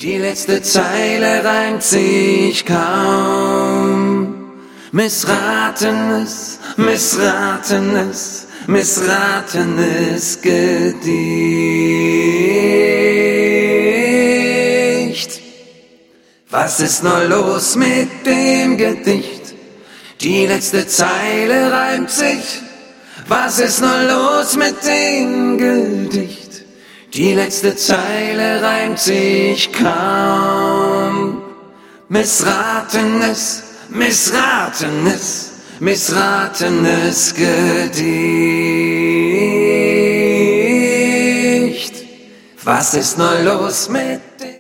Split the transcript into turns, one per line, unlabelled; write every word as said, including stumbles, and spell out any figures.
Die letzte Zeile reimt sich kaum. Missratenes, missratenes, missratenes Gedicht. Was ist nur los mit dem Gedicht? Die letzte Zeile reimt sich. Was ist nur los mit dem Gedicht? Die letzte Zeile reimt sich kaum. Missratenes, missratenes, missratenes Gedicht. Was ist nur los mit dem